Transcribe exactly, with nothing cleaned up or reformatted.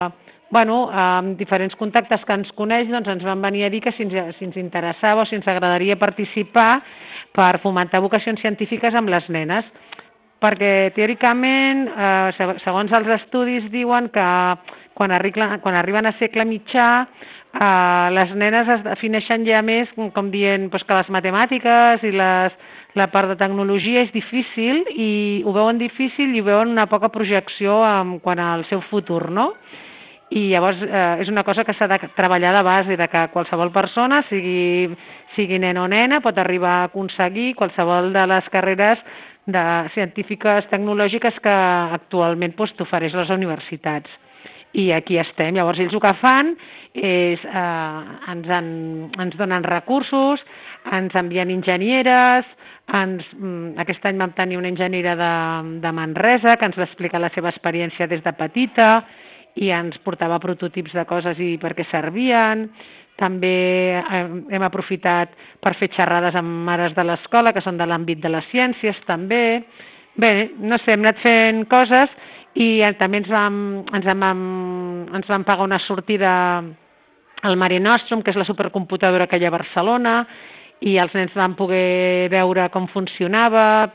bueno, amb diferents contactes que ens coneix, doncs ens van venir a dir que si ens, si ens interessava o si ens agradaria participar per fomentar vocacions científiques amb les nenes. Perquè teòricament, eh, segons els estudis, diuen que quan, arriba, quan arriben a segle mitjà, eh, les nenes es defineixen ja més com dient doncs, que les matemàtiques i les, la part de tecnologia és difícil i ho veuen difícil i ho veuen una poca projecció en quant al seu futur, no? I llavors eh, és una cosa que s'ha de treballar de base, de que qualsevol persona, sigui, sigui nen o nena, pot arribar a aconseguir qualsevol de les carreres de científiques tecnològiques que actualment doncs, t'ofereix les universitats. I aquí estem. Llavors ells el que fan és eh, ens, en, ens donen recursos, ens envien enginyeres, ens, aquest any vam tenir una enginyera de, de Manresa que ens va explicar la seva experiència des de petita i ens portava prototips de coses i per què servien. També hem aprofitat per fer xerrades amb mares de l'escola, que són de l'àmbit de les ciències, també. Bé, no sé, hem anat fent coses i també ens vam, ens vam, ens vam pagar una sortida al Mare Nostrum, que és la supercomputadora que hi ha a Barcelona, i els nens van poder veure com funcionava,